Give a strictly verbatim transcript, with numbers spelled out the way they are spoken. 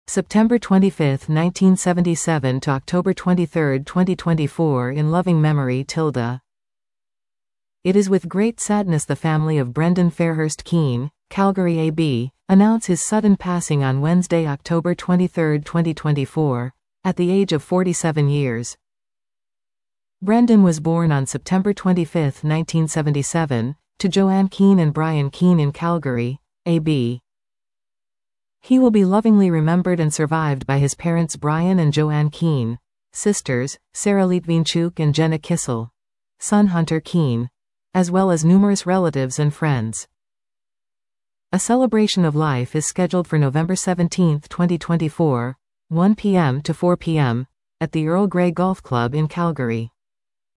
September twenty-fifth, nineteen seventy-seven to October twenty-third, twenty twenty-four in loving memory Tilda. It is with great sadness the family of Brendan Fairhurst Keane, Calgary A B, announce his sudden passing on Wednesday, October twenty-third, twenty twenty-four, at the age of forty-seven years. Brendan was born on September twenty-fifth, nineteen seventy-seven, to Joanne Keane and Brian Keane in Calgary, A B. He will be lovingly remembered and survived by his parents Brian and Joanne Keane, sisters, Sarah Litvinchuk and Jenna Kissel, son Hunter Keane, as well as numerous relatives and friends. A celebration of life is scheduled for November seventeenth, twenty twenty-four, one p m to four p m, at the Earl Grey Golf Club in Calgary.